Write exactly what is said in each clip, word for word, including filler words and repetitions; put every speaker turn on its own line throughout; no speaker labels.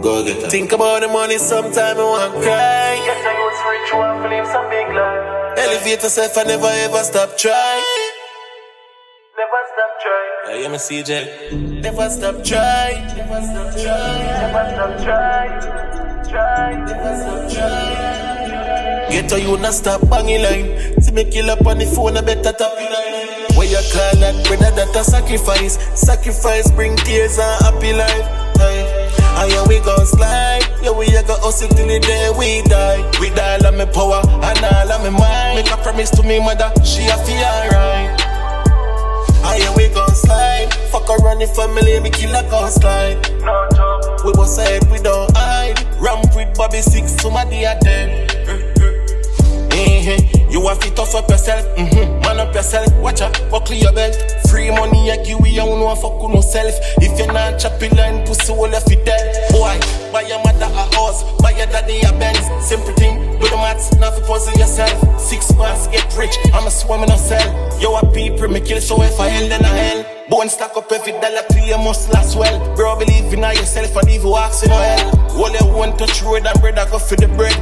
Go get it. Think about the money sometime I want cry.
Yes, I was rich, you want to live some big life.
Elevate yourself and never ever stop trying.
Never stop trying.
Yeah, hear me, C J? Never stop trying. Never stop trying.
Never stop trying. Try.
Never stop trying. Get to you, not stop banging line. See me kill up on the phone, I better tap in line. What you call that, brother, that a sacrifice. Sacrifice bring tears and happy life. Hey. And yeah, we gon' slide. Yeah, we a go hustle till the day we die. With all of my power and all of my mind. Make a promise to me mother, she a feel alright. And yeah, we gon' slide. Fuck around the family, me kill a ghost line.
No joke.
We bust head, we don't hide. Ramp with Bobby Six, somebody a dead. Mm-hmm. You have to tough up yourself, mm-hmm. Man up yourself, watch out, buckle your belt. Free money I give you, you don't know fuck with no self. If you're not chopping line, pussy all left it dead. Boy, buy your mother a house, buy your daddy a Benz. Simple thing, do the maths, not for puzzle yourself. Six months, get rich, I'm a swimming a cell. Yo, a people, me kill, so if I hell, then I hell. Bone stack up every dollar till you must last well. Bro, believe in yourself and leave you walks in no hell. All you want touch road and bread, I go for the bread.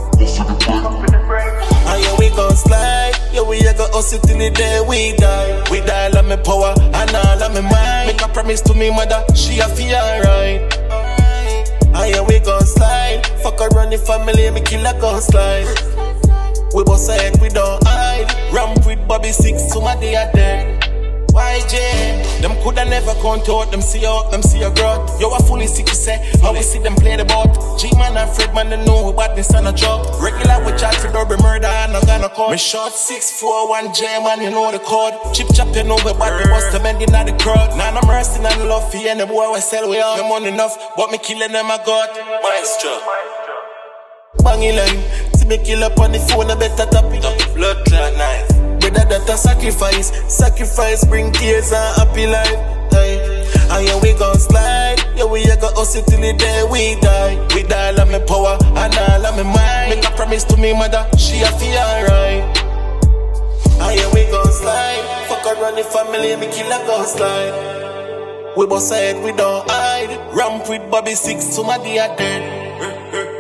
And yeah, we gon' slide. Yeah, we a go hustle till the day we die. With all of my power and all of my mind. Make a promise to me mother, she a feel alright. And yeah, we gon' slide. Fuck around the family, me kill a ghost line. We bust head, we don't hide. Ramp with Bobby Six, somebody a dead. Y J, them coulda never count out, them see out, them see a growth. Yo, I fully sick to say, how we see them play the boat. G-Man and Fred, man, they know about this on a job. Regular with chat for double murder and I gonna call. Me short six four one J, man, you know the code. Chip chop, you know we body bust them ending at the crowd. Now I'm resting and love for any boy we sell we all. Them money enough, but me killing them I got. Maestro. Banging line, see me kill up on the phone, I better tap it up. Blood clot knife. Brother, that a sacrifice. Sacrifice bring tears and happy life. Hey. And yeah, we gon' slide. Yeah, we a go hustle till the day we die. With all of my power and all of my mind. Make a promise to me mother, she a feel alright. And yeah, we gon' slide. Fuck around the family, me kill a ghost line. We bust head, we don't hide. Ramp with Bobby Six, somebody a dead.